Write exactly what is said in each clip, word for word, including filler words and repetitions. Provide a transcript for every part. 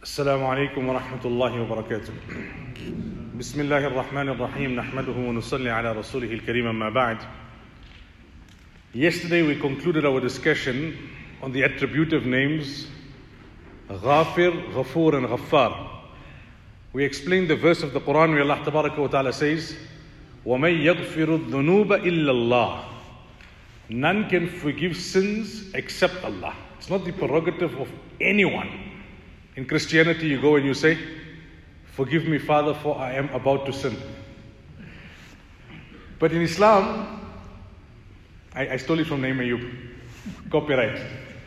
السلام عليكم ورحمة الله وبركاته. بسم الله الرحمن الرحيم نحمده ونصلي على رسوله الكريم أما بعد. Yesterday we concluded our discussion on the attributive names Ghafir, Ghafoor and Ghaffar. We explained the verse of the Quran where Allah Tabaraka wa Ta'ala says, وَمَن يَغْفِرُ الذُّنُوبَ إِلَّا اللَّهِ. None can forgive sins except Allah. It's not the prerogative of anyone. In Christianity, you go and you say, forgive me, Father, for I am about to sin. But in Islam, I, I stole it from Naim Ayub, copyright.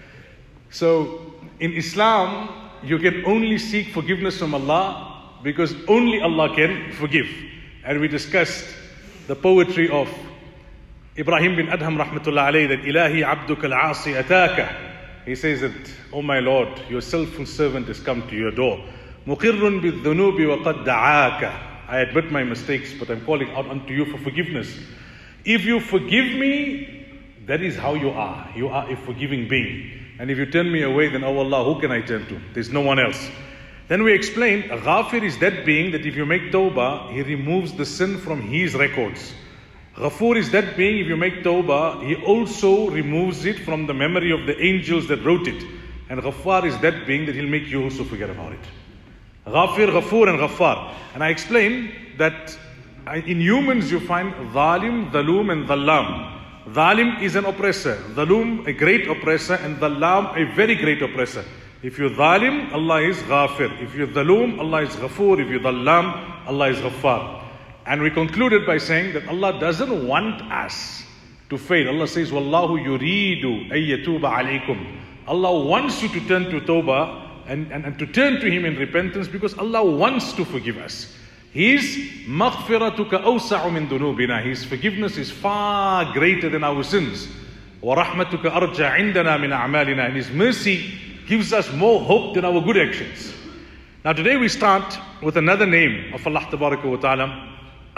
So, in Islam, you can only seek forgiveness from Allah because only Allah can forgive. And we discussed the poetry of Ibrahim bin Adham rahmatullah alayhi, that Ilahi abduka al-asi ataka. He says that, oh my Lord, your self servant has come to your door. Muqirrun bidhunubi wa qad da'aka. I admit my mistakes, but I'm calling out unto you for forgiveness. If you forgive me, that is how you are. You are a forgiving being. And if you turn me away, then oh Allah, who can I turn to? There's no one else. Then we explained, Ghafir is that being that if you make tawbah, he removes the sin from his records. Ghafoor is that being, if you make tawbah, he also removes it from the memory of the angels that wrote it. And Ghaffar is that being that he'll make you also forget about it. Ghafir, Ghafoor and Ghaffar. And I explained that in humans you find Zalim, Dhaloom and Dhallam. Zalim is an oppressor, Dhaloom a great oppressor, and Dhallam a very great oppressor. If you're Zalim, Allah is Ghafir. If you're Dhaloom, Allah is Ghafoor. If you're Dhallam, Allah is Ghaffar. And we concluded by saying that Allah doesn't want us to fail. Allah says, Wallahu yuridu ayyatuba alaykum. Allah wants you to turn to tawbah and, and, and to turn to Him in repentance because Allah wants to forgive us. His maghfiratuka awsa'u min dunubina. His forgiveness is far greater than our sins. Wa rahmatuka arja indana min a'malina. And His mercy gives us more hope than our good actions. Now today we start with another name of Allah Tabaraka wa Ta'ala,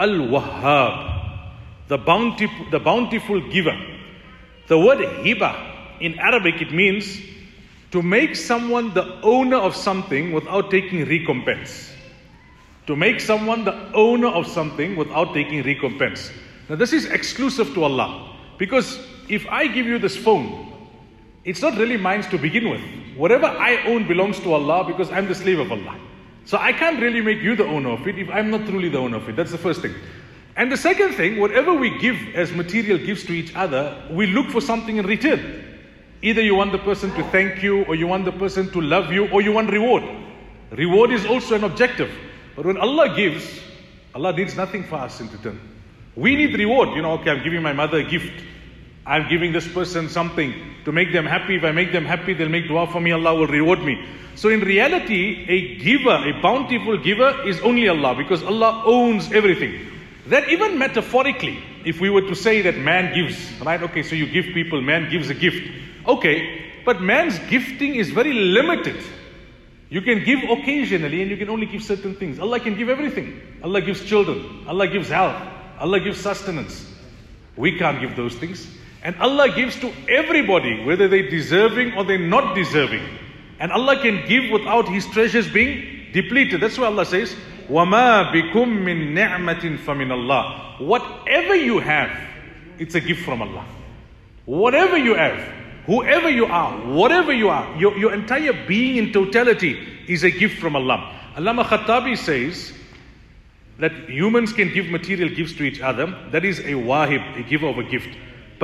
Al-Wahhab, the bountiful, the bountiful giver. The word hiba in Arabic, it means to make someone the owner of something without taking recompense. To make someone the owner of something without taking recompense. Now this is exclusive to Allah. Because if I give you this phone, it's not really mine to begin with. Whatever I own belongs to Allah because I'm the slave of Allah. So I can't really make you the owner of it if I'm not truly the owner of it. That's the first thing. And the second thing, whatever we give as material gifts to each other, we look for something in return. Either you want the person to thank you, or you want the person to love you, or you want reward. Reward is also an objective. But when Allah gives, Allah needs nothing for us in return. We need reward. You know, okay, I'm giving my mother a gift. I'm giving this person something to make them happy. If I make them happy, they'll make dua for me. Allah will reward me. So in reality, a giver, a bountiful giver is only Allah because Allah owns everything. That even metaphorically, if we were to say that man gives, right? Okay, so you give people, man gives a gift. Okay, but man's gifting is very limited. You can give occasionally and you can only give certain things. Allah can give everything. Allah gives children. Allah gives health. Allah gives sustenance. We can't give those things. And Allah gives to everybody, whether they're deserving or they're not deserving. And Allah can give without His treasures being depleted. That's why Allah says, وَمَا بِكُم مِّن نِعْمَةٍ فَمِنَ اللَّهِ. Whatever you have, it's a gift from Allah. Whatever you have, whoever you are, whatever you are, your, your entire being in totality is a gift from Allah. Allama Khattabi says that humans can give material gifts to each other. That is a wahib, a giver of a gift. But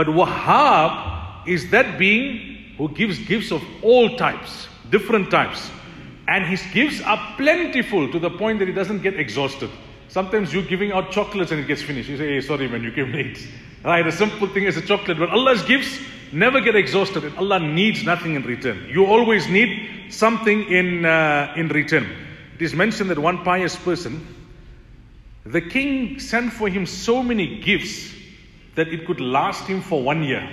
Wahhab is that being who gives gifts of all types, different types. And His gifts are plentiful to the point that He doesn't get exhausted. Sometimes you're giving out chocolates and it gets finished. You say, hey, sorry man, you came late. Right, a simple thing as a chocolate. But Allah's gifts never get exhausted and Allah needs nothing in return. You always need something in, uh, in return. It is mentioned that one pious person, the king sent for him so many gifts that it could last him for one year.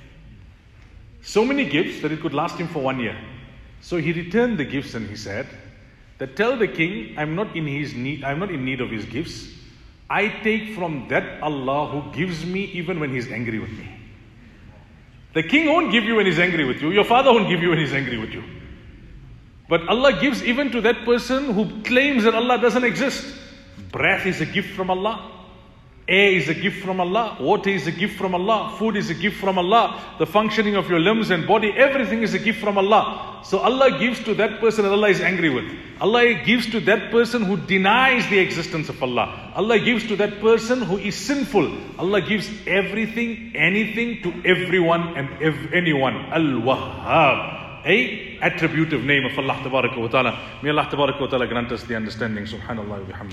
So many gifts that it could last him for one year. So he returned the gifts and he said, that tell the king, I'm not in his need, I'm not in need of his gifts. I take from that Allah who gives me even when He's angry with me. The king won't give you when he's angry with you. Your father won't give you when he's angry with you. But Allah gives even to that person who claims that Allah doesn't exist. Breath is a gift from Allah. Air is a gift from Allah. Water is a gift from Allah. Food is a gift from Allah. The functioning of your limbs and body, everything is a gift from Allah. So Allah gives to that person that Allah is angry with. Allah gives to that person who denies the existence of Allah. Allah gives to that person who is sinful. Allah gives everything, anything to everyone and ev- anyone. Al-Wahhab. A attributive name of Allah Tabaraka wa Ta'ala. May Allah Tabaraka wa Ta'ala grant us the understanding. Subhanallah wa bihamdih.